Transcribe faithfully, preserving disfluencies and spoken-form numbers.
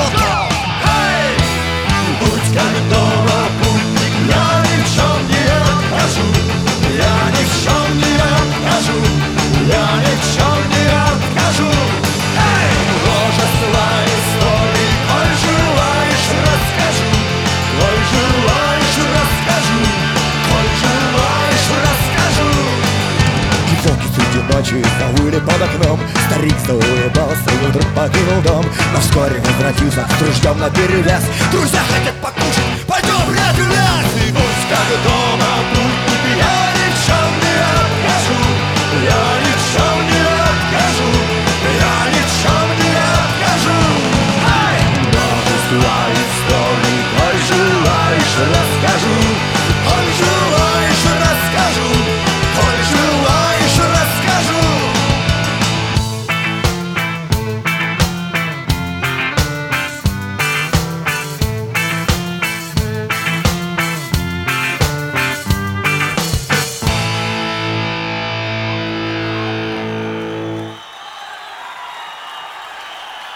Будь как дома, путник, я ни в чем не откажу. Я ни в чем не откажу. Я ни в чем не откажу. Эй! Множество историй, коль желаешь, расскажу. Коль желаешь, расскажу. Коль желаешь, расскажу. Высокий среди ночи завыли под окном. Старик заулыбался и вдруг покинул дом. Но вскоре возвратился с ружьем наперевес. Друзья хотят покушать, пойдем, брат, в лес. И будь как дома, путник, я ни в чем не откажу. Я ни в чем не откажу. Я ни в чем не откажу. Эй! Множество историй, коль желаешь, расскажу.